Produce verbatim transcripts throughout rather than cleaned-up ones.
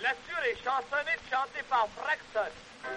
L'assuré chansonnette chantée par Braxton.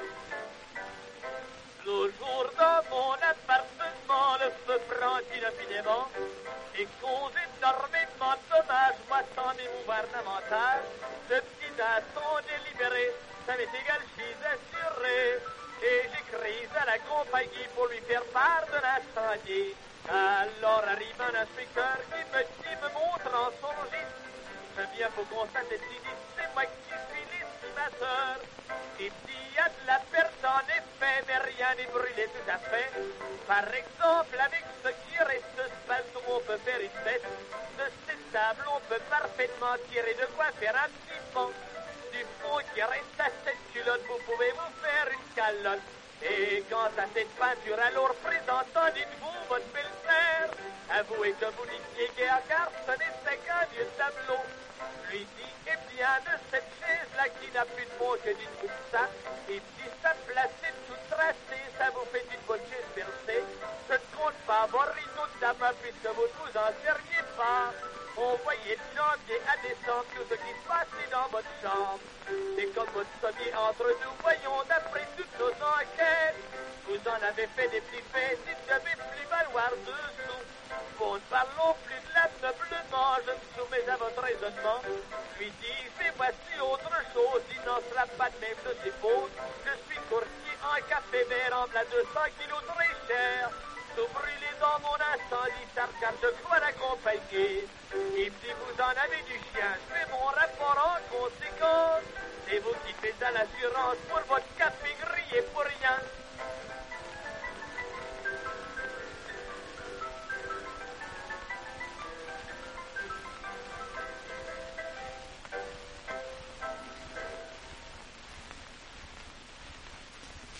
Toujours dans mon appartement, le feu prend inopinément et cause énormément de dommages, moi sans mes gouvernementales. Ce petit daton délibéré, ça m'est égal, je suis assuré. Et j'écris à la compagnie pour lui faire part de l'incendie. Alors arrive un inspecteur qui me dit, me montre en son registre. Je viens pour constater si c'est moi qui suis l'estimateur. Il dit, il y a de la perte en effet, mais rien n'est brûlé tout à fait. Par exemple, avec ce qui reste de spasme, on peut faire une fête. De ces tables, on peut parfaitement tirer de quoi faire un petit pont. Du fond qui reste à cette culotte, vous pouvez vous faire une calotte. Et quant à cette peinture, alors présentant, dites-vous, votre belle-mère, avouez que vous n'étiez guère, car ce n'est qu'un vieux tableau. Lui dit, eh bien, de cette chaise-là qui n'a plus de fond que dites-vous ça, et si sa place est toute tracée, ça vous fait une bonne chaise percée. Ce ne compte pas vos rideaux de tabac, puisque vous ne vous en serviez pas. On voyait de janvier à décembre tout ce qui se passait dans votre chambre. C'est comme votre sommier entre nous, voyons, d'après toutes nos enquêtes. Vous en avez fait des petits faits, si ne devez plus valoir dessous. Bon, ne parlons plus de l'ameublement, je me soumets à votre raisonnement. Lui dis, mais voici autre chose, il n'en sera pas de même, je suppose. Je suis courtier en café vert, en plat deux cents kilos très cher. Tout brûlé dans mon incendie, ça regarde de quoi l'accompagner. Et si vous en avez du chien, je fais mon rapport en conséquence. C'est vous qui faites à l'assurance pour votre